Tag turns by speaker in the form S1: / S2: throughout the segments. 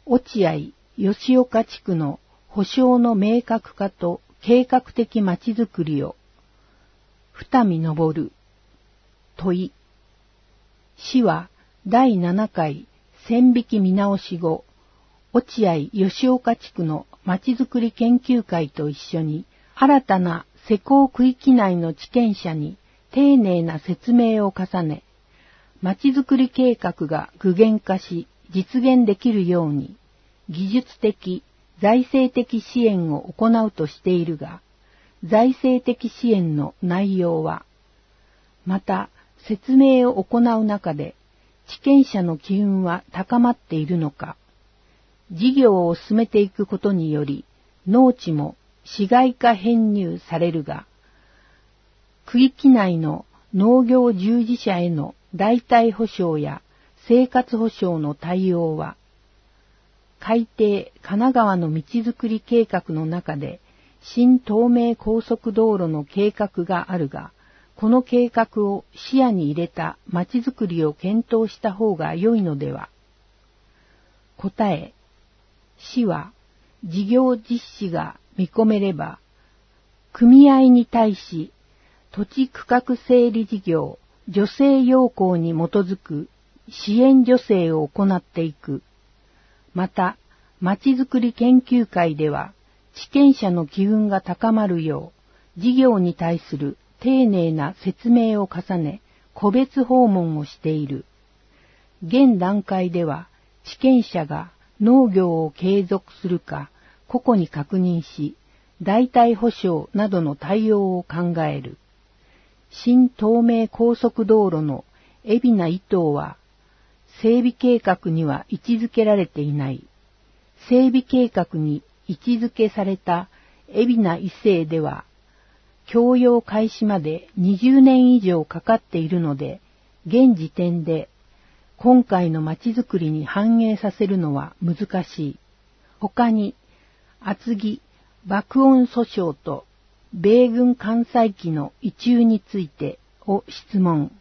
S1: 落合吉岡地区の保障の明確化と計画的まちづくりを、二見昇問い。市は第7回線引き見直し後、落合吉岡地区のまちづくり研究会と一緒に新たな施工区域内の地権者に丁寧な説明を重ね、まちづくり計画が具現化し実現できるように技術的、財政的支援を行うとしているが、財政的支援の内容は、また説明を行う中で地権者の機運は高まっているのか、事業を進めていくことにより農地も市街化編入されるが、区域内の農業従事者への代替保障や生活保障の対応は、海底神奈川の道づくり計画の中で新東名高速道路の計画があるが、この計画を視野に入れたまちづくりを検討した方が良いのでは。答え、市は事業実施が見込めれば、組合に対し土地区画整理事業助成要項に基づく支援助成を行っていく。また、まちづくり研究会では、地権者の機運が高まるよう、事業に対する丁寧な説明を重ね、個別訪問をしている。現段階では、地権者が農業を継続するか、個々に確認し、代替保障などの対応を考える。新東名高速道路の海老名伊東は、整備計画には位置づけられていない。整備計画に位置づけされた海老名伊勢では、供用開始まで20年以上かかっているので、現時点で今回のまちづくりに反映させるのは難しい。他に、厚木爆音訴訟と米軍艦載機の移駐についてを質問。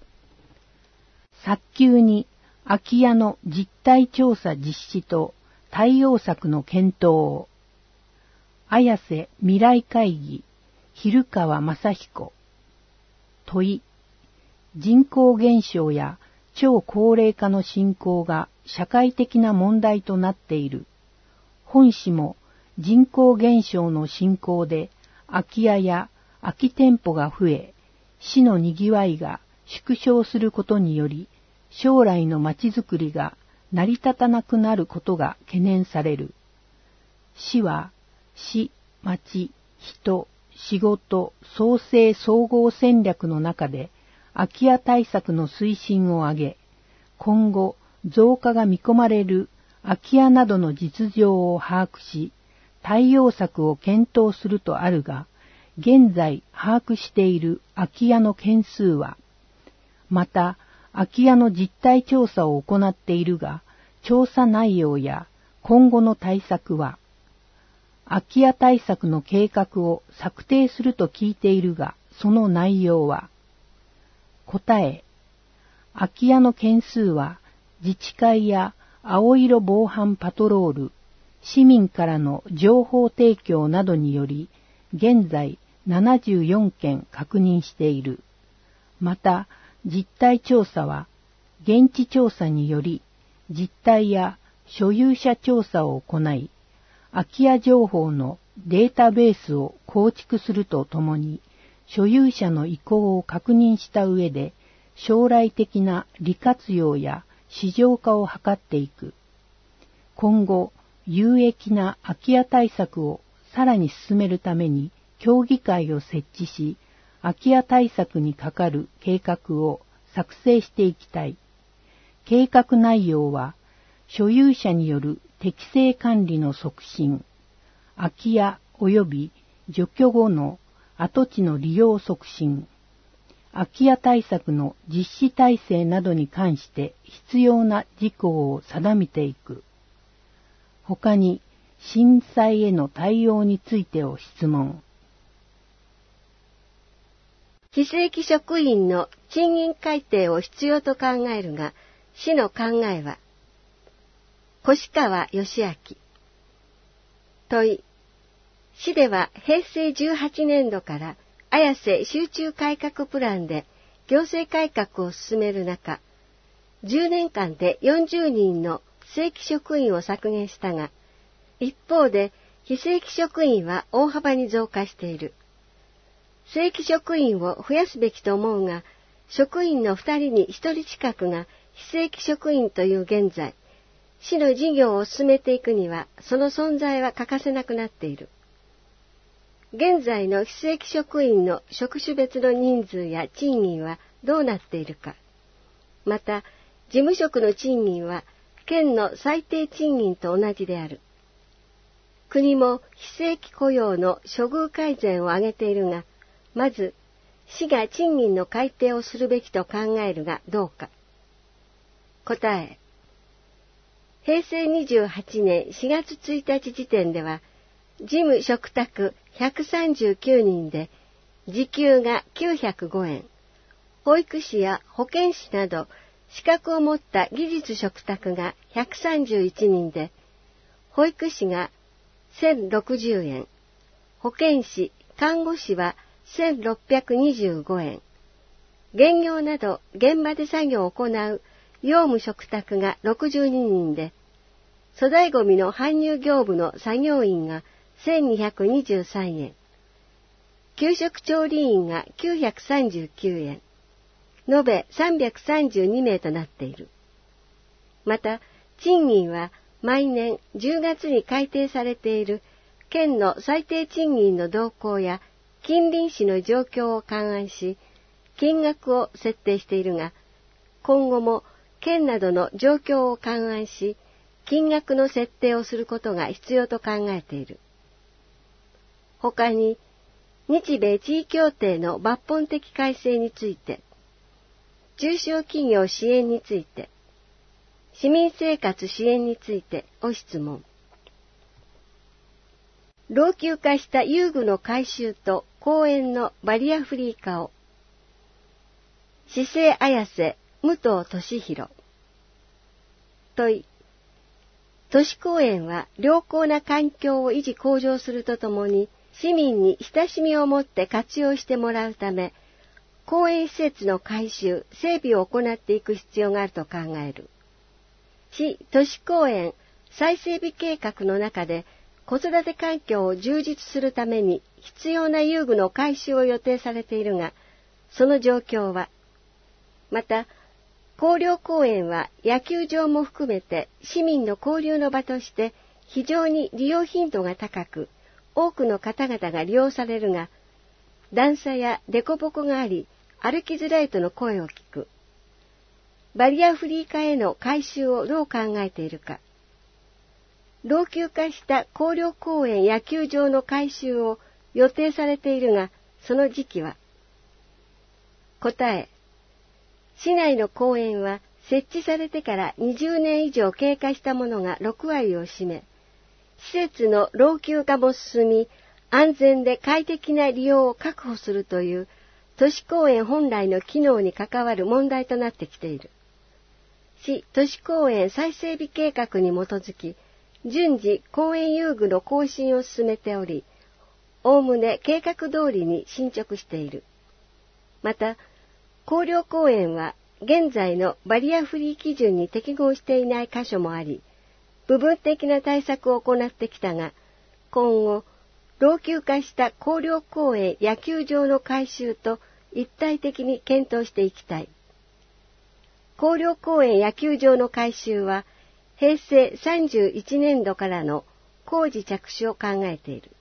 S1: 早急に空き家の実態調査実施と対応策の検討を。綾瀬未来会議、蛭川正彦。問い。人口減少や超高齢化の進行が社会的な問題となっている。本市も人口減少の進行で空き家や空き店舗が増え、市のにぎわいが縮小することにより、将来のまちづくりが成り立たなくなることが懸念される。市は、市、町、人、仕事、創生総合戦略の中で、空き家対策の推進を挙げ、今後増加が見込まれる空き家などの実情を把握し、対応策を検討するとあるが、現在把握している空き家の件数は、また空き家の実態調査を行っているが、調査内容や今後の対策は、空き家対策の計画を策定すると聞いているが、その内容は、答え、空き家の件数は自治会や青色防犯パトロール、市民からの情報提供などにより、現在74件確認している。また、実態調査は、現地調査により、実態や所有者調査を行い、空き家情報のデータベースを構築するとともに、所有者の意向を確認した上で、将来的な利活用や市場化を図っていく。今後、有益な空き家対策をさらに進めるために、協議会を設置し、空き家対策にかかる計画を作成していきたい。計画内容は、所有者による適正管理の促進、空き家及び除去後の跡地の利用促進、空き家対策の実施体制などに関して必要な事項を定めていく。他に、震災への対応についてを質問。
S2: 非正規職員の賃金改定を必要と考えるが、市の考えは。 越川義明。問い。市では平成18年度から綾瀬集中改革プランで行政改革を進める中、10年間で40人の正規職員を削減したが、一方で非正規職員は大幅に増加している。正規職員を増やすべきと思うが、職員の2人に1人近くが非正規職員という現在、市の事業を進めていくにはその存在は欠かせなくなっている。現在の非正規職員の職種別の人数や賃金はどうなっているか。また、事務職の賃金は県の最低賃金と同じである。国も非正規雇用の処遇改善を挙げているが、まず、市が賃金の改定をするべきと考えるがどうか。答え。平成28年4月1日時点では、事務嘱託139人で、時給が905円、保育士や保健師など資格を持った技術嘱託が131人で、保育士が1060円、保健師、看護師は1625円、現業など現場で作業を行う用務嘱託が62人で、粗大ごみの搬入業務の作業員が1223円、給食調理員が939円、延べ332名となっている。また、賃金は毎年10月に改定されている県の最低賃金の動向や近隣市の状況を勘案し、金額を設定しているが、今後も県などの状況を勘案し、金額の設定をすることが必要と考えている。他に、日米地位協定の抜本的改正について、中小企業支援について、市民生活支援についてお質問。老朽化した遊具の改修と公園のバリアフリー化を。市政綾瀬武藤俊弘。問い。都市公園は良好な環境を維持向上するとともに、市民に親しみを持って活用してもらうため、公園施設の改修、整備を行っていく必要があると考える。市都市公園再整備計画の中で、子育て環境を充実するために必要な遊具の改修を予定されているが、その状況は、また、広陵公園は野球場も含めて市民の交流の場として非常に利用頻度が高く、多くの方々が利用されるが、段差や凸凹があり、歩きづらいとの声を聞く。バリアフリー化への改修をどう考えているか。老朽化した広陵公園野球場の改修を予定されているが、その時期は。答え。市内の公園は設置されてから20年以上経過したものが6割を占め、施設の老朽化も進み、安全で快適な利用を確保するという都市公園本来の機能に関わる問題となってきている。市都市公園再整備計画に基づき、順次公園遊具の更新を進めており、おおむね計画通りに進捗している。また、広陵公園は現在のバリアフリー基準に適合していない箇所もあり、部分的な対策を行ってきたが、今後、老朽化した広陵公園野球場の改修と一体的に検討していきたい。広陵公園野球場の改修は、平成31年度からの工事着手を考えている。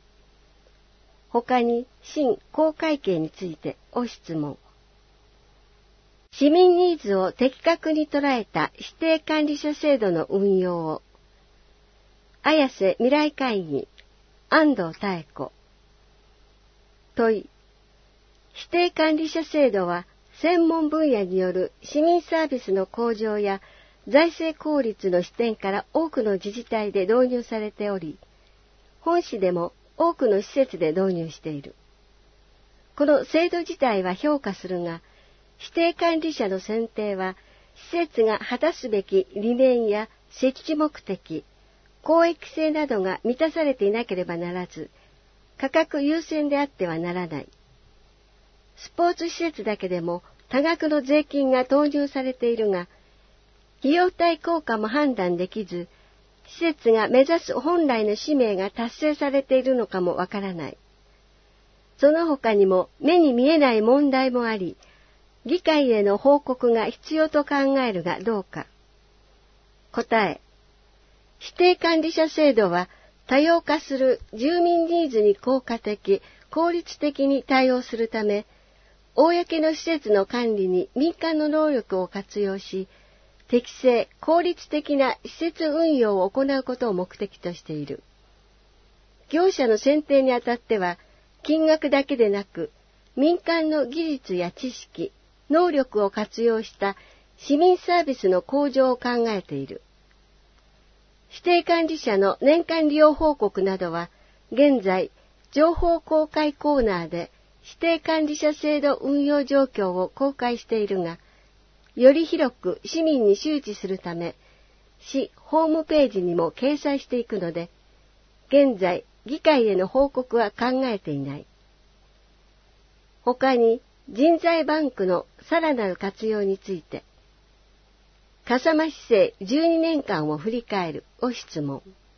S2: 他に、新公会計についてお質問。市民ニーズを的確に捉えた指定管理者制度の運用を。綾瀬未来会議、安藤妙子。問い。指定管理者制度は、専門分野による市民サービスの向上や財政効率の視点から多くの自治体で導入されており、本市でも多くの施設で導入している。この制度自体は評価するが、指定管理者の選定は、施設が果たすべき理念や設置目的、公益性などが満たされていなければならず、価格優先であってはならない。スポーツ施設だけでも多額の税金が投入されているが、費用対効果も判断できず、施設が目指す本来の使命が達成されているのかもわからない。その他にも目に見えない問題もあり、議会への報告が必要と考えるがどうか。答え。指定管理者制度は多様化する住民ニーズに効果的、効率的に対応するため、公の施設の管理に民間の能力を活用し、適正、効率的な施設運用を行うことを目的としている。業者の選定にあたっては、金額だけでなく、民間の技術や知識、能力を活用した市民サービスの向上を考えている。指定管理者の年間利用報告などは、現在、情報公開コーナーで指定管理者制度運用状況を公開しているが、より広く市民に周知するため、市ホームページにも掲載していくので、現在、議会への報告は考えていない。他に、人材バンクのさらなる活用について、笠間市政12年間を振り返るを質問。